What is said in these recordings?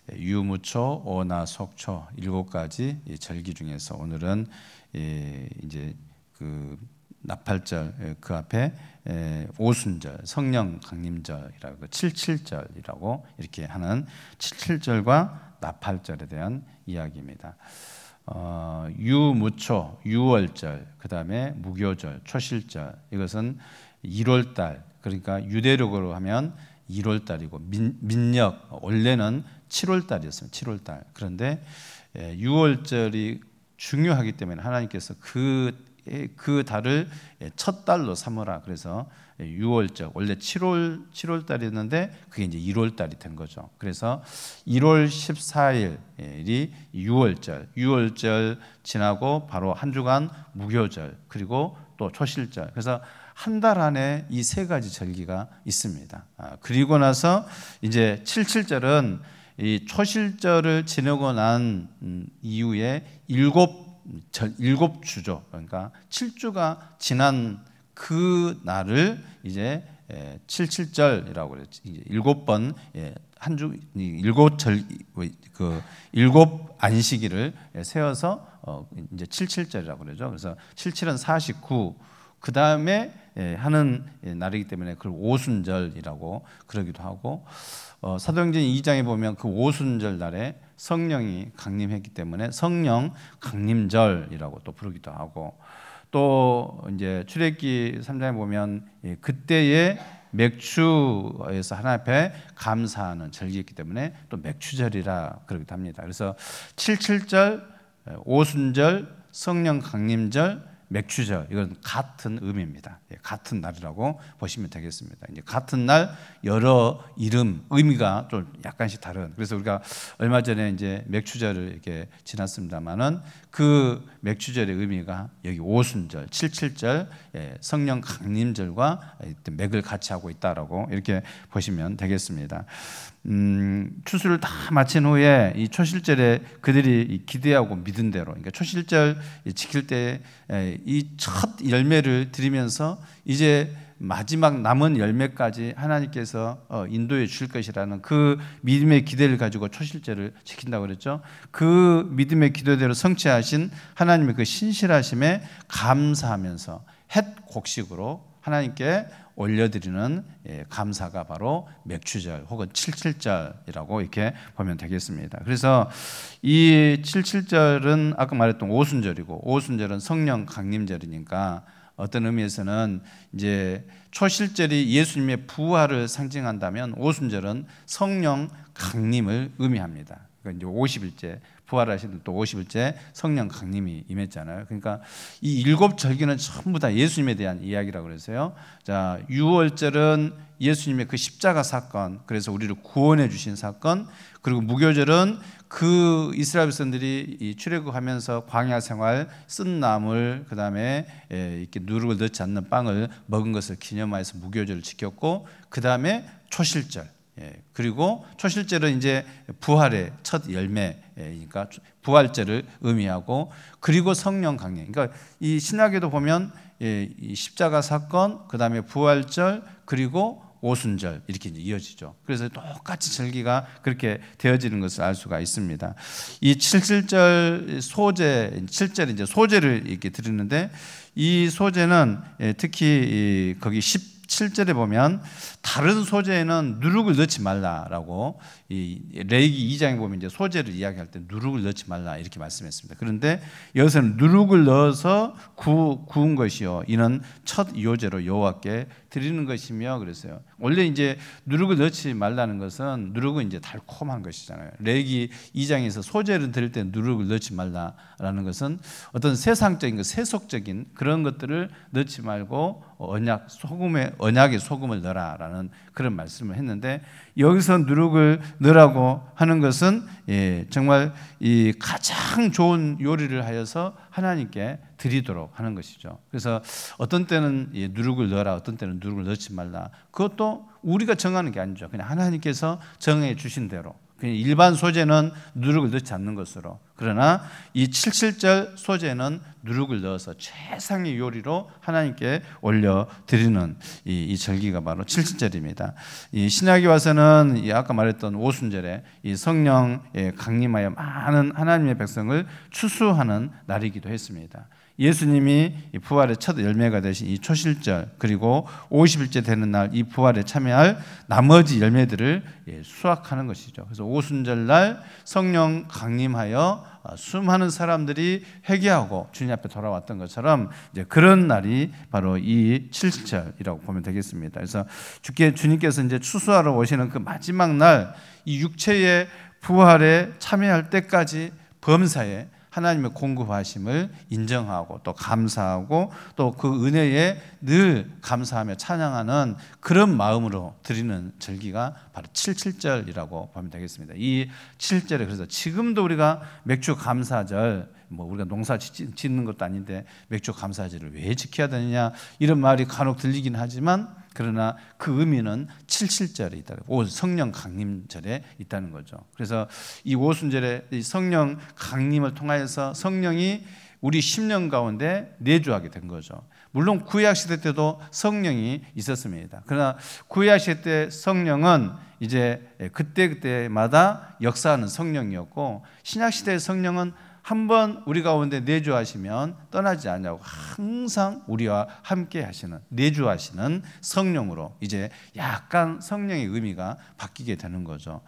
유무초, 오나, 속초 7가지 절기 중에서 오늘은 이제 그 나팔절 그 앞에 오순절, 성령 강림절이라고 77절이라고 이렇게 하는 77절과 나팔절에 대한 이야기입니다. 유무초, 유월절, 그 다음에 무교절, 초실절, 이것은 1월달, 그러니까 유대력으로 하면 1월달이고 민력 원래는 7월달이었습니다. 7월달. 그런데 6월절이 중요하기 때문에 하나님께서 그 달을 첫 달로 삼으라. 그래서 6월절 원래 7월달이었는데 그게 이제 1월달이 된 거죠. 그래서 1월 14일이 6월절 지나고 바로 한 주간 무교절 그리고 또 초실절. 그래서 한 달 안에 이 3가지 절기가 있습니다. 그리고 나서 이제 77절은 이 초실절을 지나고 난 이후에 7주죠. 그러니까 7주가 지난 그 날을 이제 77절이라고 그랬죠. 이제 7번 한 주 7절 그 7안식일을 세워서 이제 77절이라고 그러죠. 그래서 77은 49. 그 다음에 하는 날이기 때문에 그걸 오순절이라고 그러기도 하고, 사도행전 2장에 보면 그 오순절 날에 성령이 강림했기 때문에 성령 강림절이라고 또 부르기도 하고, 또 이제 출애굽기 3장에 보면 그때의 맥주에서 하나님 앞에 감사하는 절기였기 때문에 또 맥주절이라 그러기도 합니다. 그래서 77절, 오순절, 성령 강림절, 맥주절, 이건 같은 의미입니다. 같은 날이라고 보시면 되겠습니다. 이제 같은 날 여러 이름, 의미가 좀 약간씩 다른. 그래서 우리가 얼마 전에 이제 맥주절을 이렇게 지났습니다만은 그 맥주절의 의미가 여기 오순절, 77절, 성령 강림절과 맥을 같이 하고 있다라고 이렇게 보시면 되겠습니다. 추수를 다 마친 후에 이 초실절에 그들이 기대하고 믿은 대로, 그러니까 초실절 지킬 때 이 첫 열매를 드리면서 이제 마지막 남은 열매까지 하나님께서 인도해 주실 것이라는 그 믿음의 기대를 가지고 초실절을 지킨다고 그랬죠. 그 믿음의 기도대로 성취하신 하나님의 그 신실하심에 감사하면서 햇 곡식으로 하나님께 올려드리는 감사가 바로 맥주절 혹은 77절이라고 이렇게 보면 되겠습니다. 그래서 이 77절은 아까 말했던 오순절이고, 오순절은 성령 강림절이니까 어떤 의미에서는 이제 초실절이 예수님의 부활을 상징한다면 오순절은 성령 강림을 의미합니다. 그러니까 이제 50일째 부활하시는 또 50일째 성령 강림이 임했잖아요. 그러니까 이 7절기는 전부 다 예수님에 대한 이야기라고 그래서요. 자, 6월절은 예수님의 그 십자가 사건, 그래서 우리를 구원해 주신 사건, 그리고 무교절은 그 이스라엘 백성들이 출애굽하면서 광야 생활 쓴 나물, 그 다음에 이렇게 누룩을 넣지 않는 빵을 먹은 것을 기념하여서 무교절을 지켰고, 그 다음에 초실절. 그리고 초실절은 이제 부활의 첫 열매니까 부활절을 의미하고, 그리고 성령 강림. 그러니까 이 신약에도 보면 이 십자가 사건, 그 다음에 부활절, 그리고 오순절 이렇게 이제 이어지죠. 그래서 똑같이 절기가 그렇게 되어지는 것을 알 수가 있습니다. 이 77절 소제, 7절 이제 소제를 이렇게 드리는데, 이 소제는 특히 거기 17절에 보면 다른 소제에는 누룩을 넣지 말라라고, 이 레위기 2장에 보면 이제 소제를 이야기할 때 누룩을 넣지 말라 이렇게 말씀했습니다. 그런데 여기서는 누룩을 넣어서 구운 것이요, 이는 첫 요제로 여호와께 드리는 것이며 그랬어요. 원래 이제 누룩을 넣지 말라는 것은, 누룩은 이제 달콤한 것이잖아요. 레위기 2장에서 소제를 드릴 때 누룩을 넣지 말라라는 것은 어떤 세상적인 것, 세속적인 그런 것들을 넣지 말고 언약에 소금을 넣어라라는 그런 말씀을 했는데, 여기서 누룩을 넣으라고 하는 것은 정말 이 가장 좋은 요리를 하여서 하나님께 드리도록 하는 것이죠. 그래서 어떤 때는 누룩을 넣어라, 어떤 때는 누룩을 넣지 말라. 그것도 우리가 정하는 게 아니죠. 그냥 하나님께서 정해 주신 대로, 그냥 일반 소재는 누룩을 넣지 않는 것으로. 그러나 이 77절 소재는 누룩을 넣어서 최상의 요리로 하나님께 올려드리는 이 절기가 바로 77절입니다. 이 신약에 와서는 이 아까 말했던 오순절에 이 성령에 강림하여 많은 하나님의 백성을 추수하는 날이기도 했습니다. 예수님이 부활의 첫 열매가 되신 이 초실절, 그리고 50일째 되는 날 이 부활에 참여할 나머지 열매들을 수확하는 것이죠. 그래서 오순절 날 성령 강림하여 수많은 사람들이 회개하고 주님 앞에 돌아왔던 것처럼 이제 그런 날이 바로 이 77절이라고 보면 되겠습니다. 그래서 주님께서 이제 추수하러 오시는 그 마지막 날, 이 육체의 부활에 참여할 때까지 범사에 하나님의 공급하심을 인정하고 또 감사하고 또 그 은혜에 늘 감사하며 찬양하는 그런 마음으로 드리는 절기가 바로 77절이라고 보면 되겠습니다. 이 7절에 그래서 지금도 우리가 맥주 감사절, 우리가 농사 짓는 것도 아닌데 맥주 감사절을 왜 지켜야 되느냐 이런 말이 간혹 들리긴 하지만, 그러나 그 의미는 77절에 있다. 성령 강림절에 있다는 거죠. 그래서 이 오순절에 이 성령 강림을 통하여서 성령이 우리 심령 가운데 내주하게 된 거죠. 물론 구약 시대 때도 성령이 있었습니다. 그러나 구약 시대 때 성령은 이제 그때마다 역사하는 성령이었고, 신약 시대의 성령은 한번 우리 가운데 내주하시면 떠나지 않냐고 항상 우리와 함께 하시는, 내주하시는 성령으로 이제 약간 성령의 의미가 바뀌게 되는 거죠.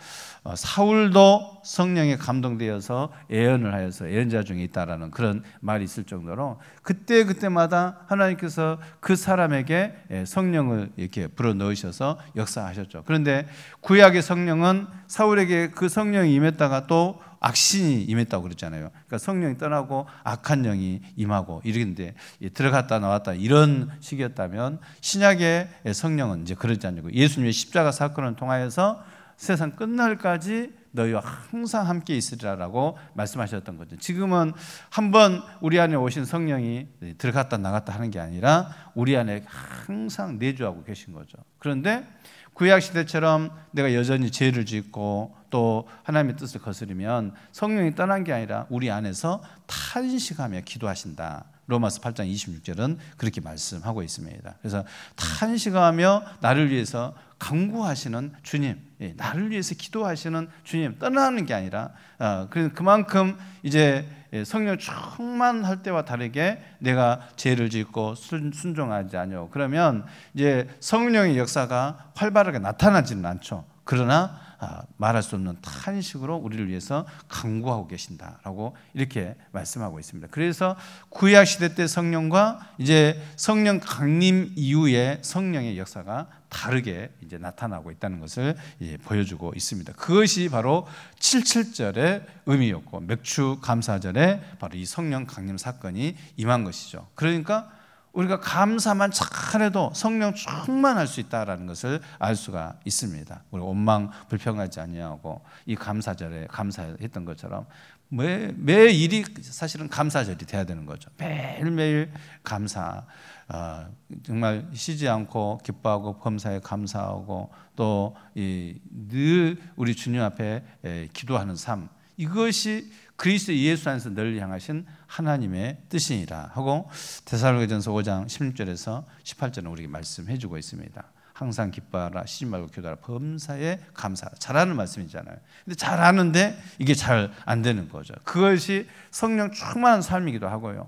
사울도 성령에 감동되어서 예언을 하여서 예언자 중에 있다라는 그런 말이 있을 정도로 그때마다 하나님께서 그 사람에게 성령을 이렇게 불어넣으셔서 역사하셨죠. 그런데 구약의 성령은 사울에게 그 성령이 임했다가 또 악신이 임했다고 그랬잖아요. 그러니까 성령이 떠나고 악한 영이 임하고 이런데 들어갔다 나왔다 이런 식이었다면, 신약의 성령은 이제 그러지 않고 예수님의 십자가 사건을 통하여서 세상 끝날까지 너희와 항상 함께 있으리라라고 말씀하셨던 거죠. 지금은 한번 우리 안에 오신 성령이 들어갔다 나갔다 하는 게 아니라 우리 안에 항상 내주하고 계신 거죠. 그런데 구약 시대처럼 내가 여전히 죄를 짓고 또 하나님의 뜻을 거스르면 성령이 떠난 게 아니라 우리 안에서 탄식하며 기도하신다. 로마서 8장 26절은 그렇게 말씀하고 있습니다. 그래서 탄식하며 나를 위해서 간구하시는 주님, 나를 위해서 기도하시는 주님, 떠나는 게 아니라 그만큼 이제 성령 충만할 때와 다르게 내가 죄를 짓고 순종하지 않요. 그러면 이제 성령의 역사가 활발하게 나타나지는 않죠. 그러나 말할 수 없는 탄식으로 우리를 위해서 간구하고 계신다라고 이렇게 말씀하고 있습니다. 그래서 구약 시대 때 성령과 이제 성령 강림 이후에 성령의 역사가 다르게 이제 나타나고 있다는 것을 보여주고 있습니다. 그것이 바로 77절의 의미였고, 맥주 감사절에 바로 이 성령 강림 사건이 임한 것이죠. 그러니까 우리가 감사만 잘해도 성령 충만할 수 있다라는 것을 알 수가 있습니다. 우리 원망 불평하지 아니하고 이 감사절에 감사했던 것처럼 매일이 사실은 감사절이 돼야 되는 거죠. 매일매일 감사, 정말 쉬지 않고 기뻐하고 범사에 감사하고 또 늘 우리 주님 앞에 기도하는 삶, 이것이 그리스도 예수 안에서 널리 향하신 하나님의 뜻이니라 하고 데살로니가전서 5장 16절에서 18절은 우리에게 말씀해 주고 있습니다. 항상 기뻐하라, 쉬지 말고 기도하라, 범사에 감사하라. 잘하는 말씀이잖아요. 근데 잘하는데 이게 잘 안 되는 거죠. 그것이 성령 충만한 삶이기도 하고요.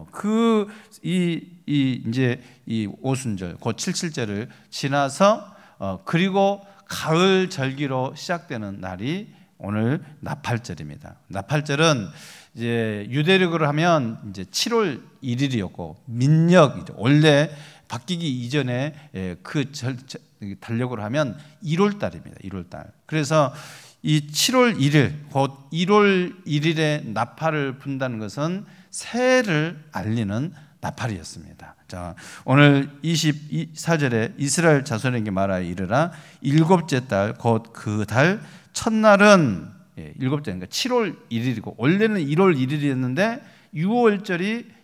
이제 이 오순절, 곧 77절을 지나서 그리고 가을 절기로 시작되는 날이 오늘 나팔절입니다. 나팔절은 이제 유대력으로 하면 이제 7월 1일이었고 민력 원래 바뀌기 이전에 그 달력으로 하면 1월 달입니다. 1월 달. 그래서 이 7월 1일, 곧 1월 1일에 나팔을 분다는 것은 새해를 알리는 나팔이었습니다. 자, 오늘 24절에 이스라엘 자손에게 말하여 이르라, 일곱째 달 곧 그 달 첫날은 일곱째, 그러니까 7월 1일이고 원래는 1월 1일이었는데 6월절이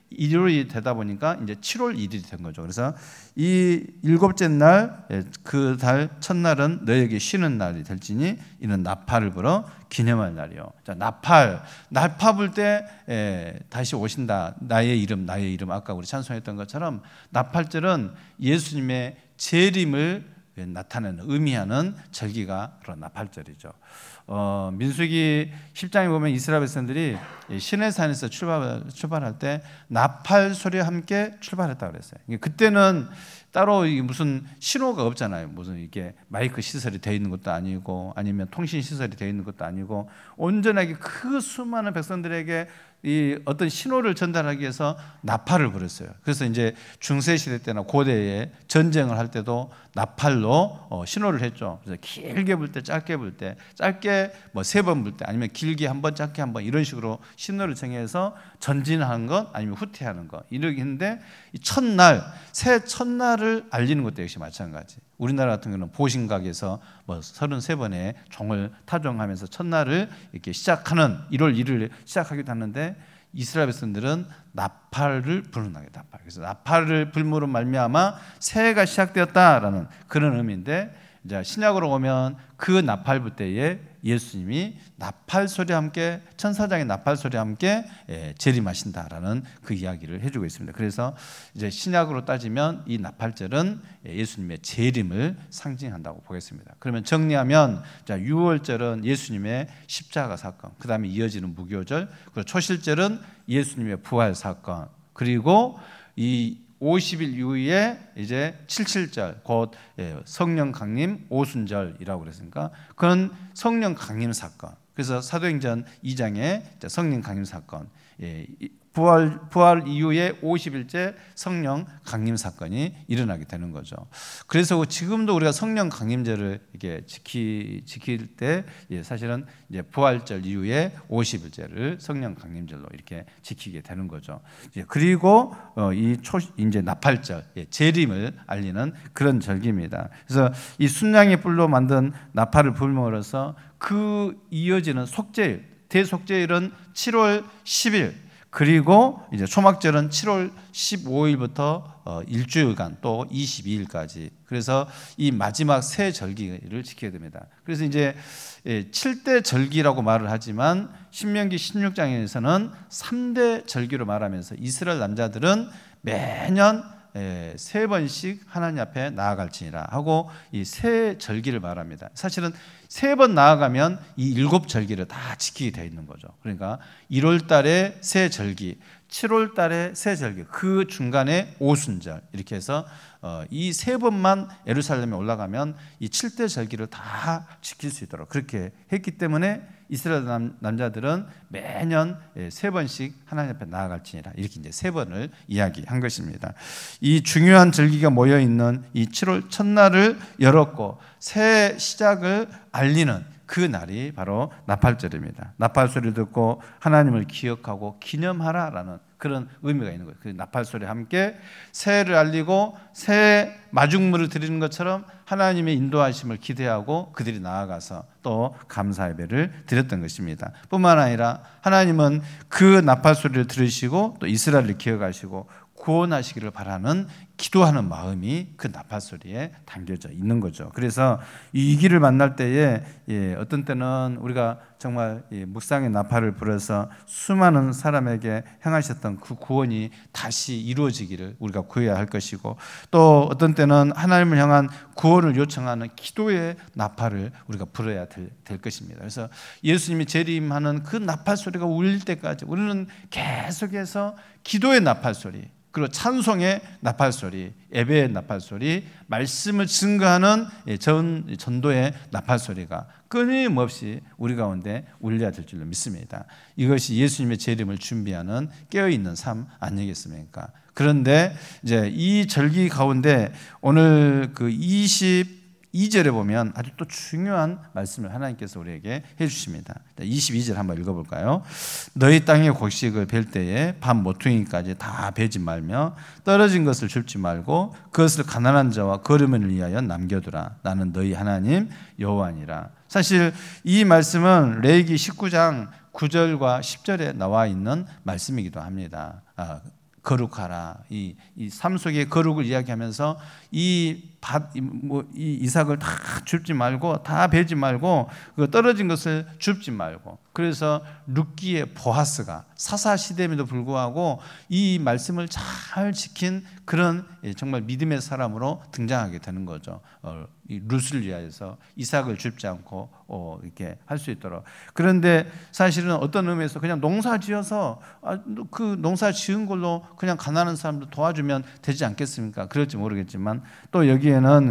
일요일이 되다 보니까 이제 7월 1일이 된 거죠. 그래서 이 일곱째 날, 그 달 첫날은 너에게 쉬는 날이 될지니 이는 나팔을 불어 기념할 날이요. 자, 나팔 불 때 다시 오신다. 나의 이름 아까 우리 찬송했던 것처럼 나팔절은 예수님의 재림을 나타내는 의미하는 절기가 바로 나팔절이죠. 민수기 10장에 보면 이스라엘 백성들이 시내산에서 출발할 때 나팔 소리와 함께 출발했다고 그랬어요. 그때는 따로 무슨 신호가 없잖아요. 무슨 이게 마이크 시설이 되어 있는 것도 아니고 아니면 통신 시설이 되어 있는 것도 아니고 온전하게 그 수많은 백성들에게 이 어떤 신호를 전달하기 위해서 나팔을 불었어요. 그래서 이제 중세 시대 때나 고대에 전쟁을 할 때도 나팔로 신호를 했죠. 그래서 길게 불 때, 짧게 불 때, 짧게 뭐 3번 불 때, 아니면 길게 한 번, 짧게 한 번 이런 식으로 신호를 정해서 전진하는 것, 아니면 후퇴하는 것 이렇게 했는데 이 첫날, 새 첫날을 알리는 것도 역시 마찬가지. 우리나라 같은 경우는 보신각에서 뭐 33번의 종을 타종하면서 첫날을 이렇게 시작하는 1월 1일 시작하기도 하는데 이스라엘 백성들은 나팔을 부르는 거예요. 나팔. 그래서 나팔을 불므로 말미암아 새해가 시작되었다라는 그런 의미인데 이제 신약으로 오면 그 나팔 불 때에 예수님이 나팔 소리와 함께 천사장의 나팔 소리와 함께 재림하신다라는 그 이야기를 해주고 있습니다. 그래서 이제 신약으로 따지면 이 나팔절은 예수님의 재림을 상징한다고 보겠습니다. 그러면 정리하면 자, 유월절은 예수님의 십자가 사건, 그 다음에 이어지는 무교절, 그리고 초실절은 예수님의 부활 사건, 그리고 이 50일 이후에 이제 77절 곧 성령 강림 오순절이라고 그랬으니까 그건 성령 강림 사건. 그래서 사도행전 2장에 성령 강림 사건, 부활 이후에 50일째 성령 강림 사건이 일어나게 되는 거죠. 그래서 지금도 우리가 성령 강림절을 이렇게 지킬 때 사실은 이제 부활절 이후에 50일째를 성령 강림절로 이렇게 지키게 되는 거죠. 그리고 이제 나팔절, 재림을 알리는 그런 절기입니다. 그래서 이 순양의 뿔로 만든 나팔을 불므로써 그 이어지는 속죄일, 대속죄일은 7월 10일. 그리고 이제 초막절은 7월 15일부터 일주일간 또 22일까지. 그래서 이 마지막 새 절기를 지켜야 됩니다. 그래서 이제 7대 절기라고 말을 하지만 신명기 16장에서는 3대 절기로 말하면서 이스라엘 남자들은 매년 3번씩 하나님 앞에 나아갈지니라 하고 이 세 절기를 말합니다. 사실은 3번 나아가면 이 7절기를 다 지키게 되어 있는 거죠. 그러니까 1월 달에 새 절기, 7월 달에 새 절기, 그 중간에 오순절 이렇게 해서 이 3번만 예루살렘에 올라가면 이 7대 절기를 다 지킬 수 있도록 그렇게 했기 때문에 이스라엘 남자들은 매년 3번씩 하나님 앞에 나아갈지니라 이렇게 이제 3번을 이야기한 것입니다. 이 중요한 절기가 모여 있는 이 7월 첫날을 열었고 새 시작을 알리는 그 날이 바로 나팔절입니다. 나팔 소리를 듣고 하나님을 기억하고 기념하라라는 그런 의미가 있는 거예요. 그 나팔 소리와 함께 새해를 알리고 새해 마중물을 드리는 것처럼 하나님의 인도하심을 기대하고 그들이 나아가서 또 감사 예배를 드렸던 것입니다. 뿐만 아니라 하나님은 그 나팔 소리를 들으시고 또 이스라엘을 기억하시고 구원하시기를 바라는 기도하는 마음이 그 나팔 소리에 담겨져 있는 거죠. 그래서 이 길을 만날 때에 어떤 때는 우리가 정말 묵상의 나팔을 불어서 수많은 사람에게 행하셨던 그 구원이 다시 이루어지기를 우리가 구해야 할 것이고 또 어떤 때는 하나님을 향한 구원을 요청하는 기도의 나팔을 우리가 불어야 될 것입니다. 그래서 예수님이 재림하는 그 나팔 소리가 울릴 때까지 우리는 계속해서 기도의 나팔 소리 그리고 찬송의 나팔 소리, 예배의 나팔 소리, 말씀을 증거하는 전도의 나팔 소리가 끊임없이 우리 가운데 울려야 될 줄로 믿습니다. 이것이 예수님의 재림을 준비하는 깨어있는 삶 아니겠습니까? 그런데 이제 이 절기 가운데 오늘 그 22절에 보면 아주 또 중요한 말씀을 하나님께서 우리에게 해주십니다. 22절 한번 읽어볼까요? 너희 땅의 곡식을 벨 때에 밤 모퉁이까지 다 베지 말며 떨어진 것을 줍지 말고 그것을 가난한 자와 거르면을 위하여 남겨두라. 나는 너희 하나님 여호와니라. 사실 이 말씀은 레위기 19장 9절과 10절에 나와 있는 말씀이기도 합니다. 거룩하라. 이 삶 속의 거룩을 이야기하면서 이 이삭을 다 줍지 말고, 다 베지 말고, 그 떨어진 것을 줍지 말고. 그래서 룻기의 보아스가 사사시대임에도 불구하고 이 말씀을 잘 지킨 그런 정말 믿음의 사람으로 등장하게 되는 거죠. 이 룻을 위하여서 이삭을 줍지 않고 이렇게 할 수 있도록. 그런데 사실은 어떤 의미에서 그냥 농사 지어서 그 농사 지은 걸로 그냥 가난한 사람들 도와주면 되지 않겠습니까? 그럴지 모르겠지만 또 여기에는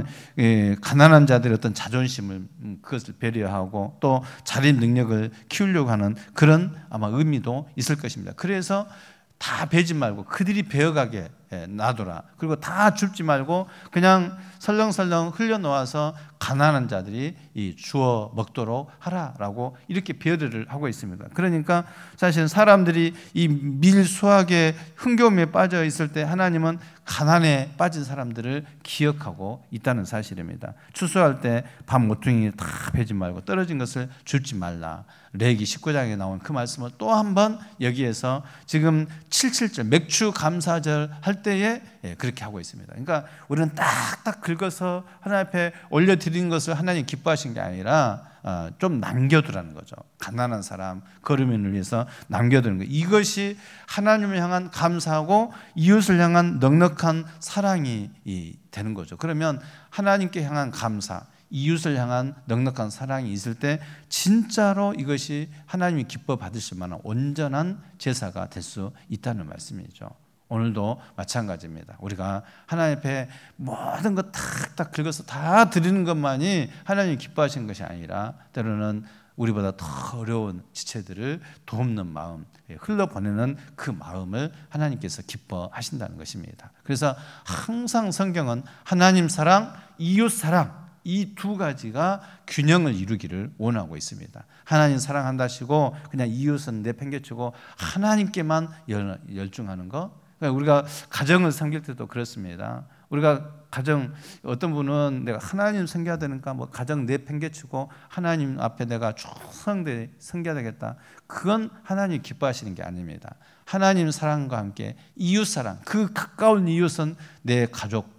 가난한 자들의 어떤 자존심을 그것을 배려하고 또 자립 능력을 키우려고 하는 그런 아마 의미도 있을 것입니다. 그래서 다 베지 말고 그들이 베어가게 놔둬라. 그리고 다 줍지 말고 그냥 설렁설렁 흘려놓아서 가난한 자들이 주워 먹도록 하라라고 이렇게 배려를 하고 있습니다. 그러니까 사실 사람들이 이 밀수확의 흥겨움에 빠져 있을 때 하나님은 가난에 빠진 사람들을 기억하고 있다는 사실입니다. 추수할 때 밥 모퉁이 다 베지 말고 떨어진 것을 줍지 말라. 레위기 19장에 나온 그 말씀을 또 한 번 여기에서 지금 77절 맥주 감사절 할 때에 그렇게 하고 있습니다. 그러니까 우리는 딱딱 긁어서 하나님 앞에 올려드리는 것을 하나님 기뻐하신 게 아니라 좀 남겨두라는 거죠. 가난한 사람, 거르면을 위해서 남겨두는 거예요. 이것이 하나님을 향한 감사하고 이웃을 향한 넉넉한 사랑이 되는 거죠. 그러면 하나님께 향한 감사, 이웃을 향한 넉넉한 사랑이 있을 때 진짜로 이것이 하나님이 기뻐 받으실 만한 온전한 제사가 될 수 있다는 말씀이죠. 오늘도 마찬가지입니다. 우리가 하나님 앞에 모든 것 탁탁 긁어서 다 드리는 것만이 하나님이 기뻐하시는 것이 아니라 때로는 우리보다 더 어려운 지체들을 돕는 마음, 흘러보내는 그 마음을 하나님께서 기뻐하신다는 것입니다. 그래서 항상 성경은 하나님 사랑, 이웃 사랑 이 두 가지가 균형을 이루기를 원하고 있습니다. 하나님 사랑한다시고 그냥 이웃은 내팽개치고 하나님께만 열중하는 것. 그러니까 우리가 가정을 섬길 때도 그렇습니다. 우리가 가정 어떤 분은 내가 하나님 섬겨야 되니까 뭐 가정 내팽개치고 하나님 앞에 내가 충성되게 섬겨야 되겠다. 그건 하나님 기뻐하시는 게 아닙니다. 하나님 사랑과 함께 이웃 사랑, 그 가까운 이웃은 내 가족,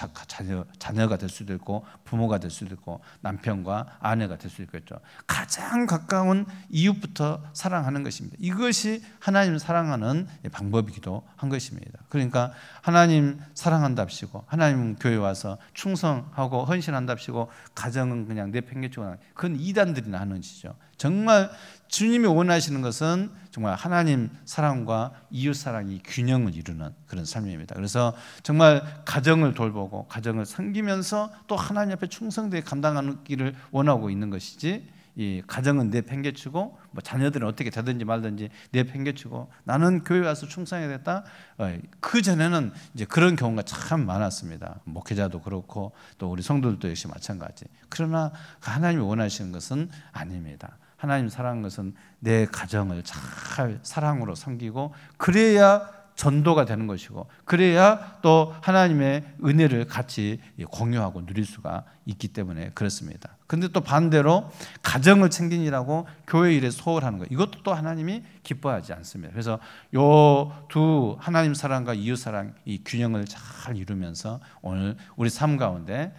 자녀가 될 수도 있고 부모가 될 수도 있고 남편과 아내가 될 수도 있겠죠. 가장 가까운 이웃부터 사랑하는 것입니다. 이것이 하나님 사랑하는 방법이기도 한 것입니다. 그러니까 하나님 사랑한답시고 하나님 교회 와서 충성하고 헌신한답시고 가정은 그냥 내팽개치고 그건 이단들이나 하는 짓이죠. 정말 주님이 원하시는 것은 정말 하나님 사랑과 이웃 사랑이 균형을 이루는 그런 삶입니다. 그래서 정말 가정을 돌보고 가정을 섬기면서 또 하나님 앞에 충성되게 감당하는 길을 원하고 있는 것이지, 이 가정은 내팽개치고 뭐 자녀들은 어떻게 되든지 말든지 내팽개치고 나는 교회 와서 충성해야 됐다. 그 전에는 이제 그런 경우가 참 많았습니다. 목회자도 그렇고 또 우리 성도들도 역시 마찬가지. 그러나 하나님이 원하시는 것은 아닙니다. 하나님 사랑하는 것은 내 가정을 잘 사랑으로 섬기고 그래야 전도가 되는 것이고 그래야 또 하나님의 은혜를 같이 공유하고 누릴 수가 있기 때문에 그렇습니다. 그런데 또 반대로 가정을 챙기느라고 교회 일에 소홀하는 것, 이것도 또 하나님이 기뻐하지 않습니다. 그래서 요 두 하나님 사랑과 이웃 사랑 이 균형을 잘 이루면서 오늘 우리 삶 가운데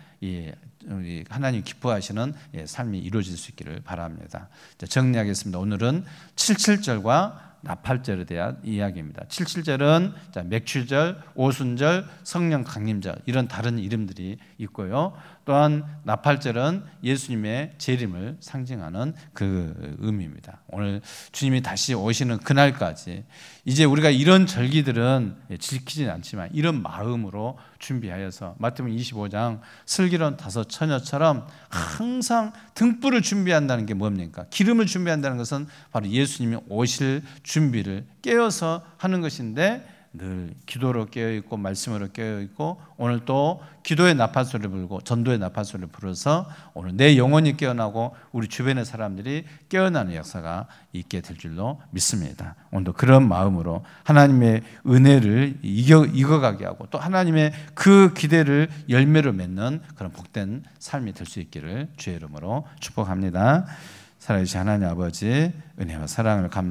우리 하나님 기뻐하시는 삶이 이루어질 수 있기를 바랍니다. 정리하겠습니다. 오늘은 77절과 나팔절에 대한 이야기입니다. 77절은 맥추절, 오순절, 성령 강림절 이런 다른 이름들이 있고요. 또한 나팔절은 예수님의 재림을 상징하는 그 의미입니다. 오늘 주님이 다시 오시는 그날까지 이제 우리가 이런 절기들은 지키지는 않지만 이런 마음으로 준비하여서 마태복음 25장 슬기로운 다섯 처녀처럼 항상 등불을 준비한다는 게 뭡니까? 기름을 준비한다는 것은 바로 예수님이 오실 준비를 깨어서 하는 것인데 늘 기도로 깨어있고 말씀으로 깨어있고 오늘 또 기도의 나팔소리를 불고 전도의 나팔소리를 불어서 오늘 내 영혼이 깨어나고 우리 주변의 사람들이 깨어나는 역사가 있게 될 줄로 믿습니다. 오늘도 그런 마음으로 하나님의 은혜를 이겨가게 하고 또 하나님의 그 기대를 열매로 맺는 그런 복된 삶이 될 수 있기를 주의 이름으로 축복합니다. 살아계신 하나님 아버지 은혜와 사랑을